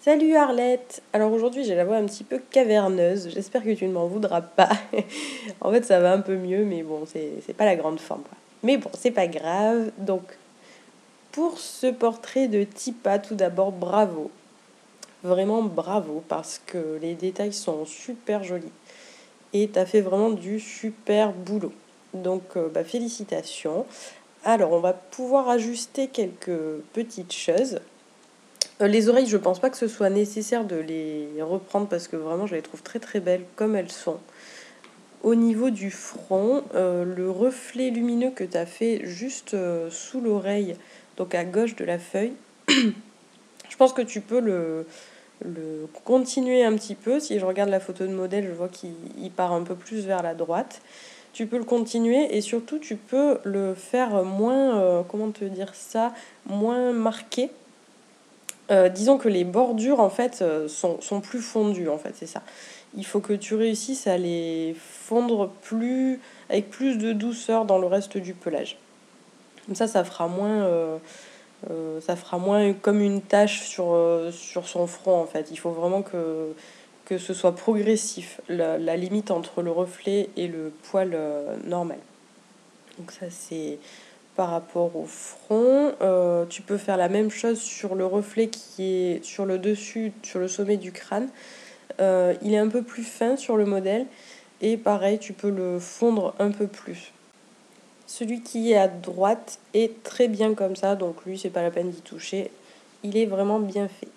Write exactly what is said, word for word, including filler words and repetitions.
Salut Arlette! Alors aujourd'hui j'ai la voix un petit peu caverneuse, j'espère que tu ne m'en voudras pas. En fait ça va un peu mieux mais bon c'est c'est pas la grande forme quoi. Mais bon c'est pas grave. Donc pour ce portrait de Tipa tout d'abord bravo. Vraiment bravo parce que les détails sont super jolis et t'as fait vraiment du super boulot. Donc euh, bah, félicitations. Alors on va pouvoir ajuster quelques petites choses. Euh, les oreilles, je pense pas que ce soit nécessaire de les reprendre parce que vraiment je les trouve très très belles comme elles sont. Au niveau du front, euh, le reflet lumineux que tu as fait juste euh, sous l'oreille, donc à gauche de la feuille, je pense que tu peux le, le continuer un petit peu. Si je regarde la photo de modèle, je vois qu'il il part un peu plus vers la droite. Tu peux le continuer et surtout tu peux le faire moins, euh, comment te dire ça, moins marqué. Euh, disons que les bordures en fait euh, sont, sont plus fondues en fait, c'est ça. Il faut que tu réussisses à les fondre plus avec plus de douceur dans le reste du pelage. Comme ça, ça fera moins, euh, euh, ça fera moins comme une tache sur, euh, sur son front en fait. Il faut vraiment que, que ce soit progressif, la, la limite entre le reflet et le poil euh, normal. Donc ça c'est par rapport au front. Euh, tu peux faire la même chose sur le reflet qui est sur le dessus, sur le sommet du crâne. Euh, il est un peu plus fin sur le modèle et pareil, tu peux le fondre un peu plus. Celui qui est à droite est très bien comme ça, donc lui, c'est pas la peine d'y toucher. Il est vraiment bien fait.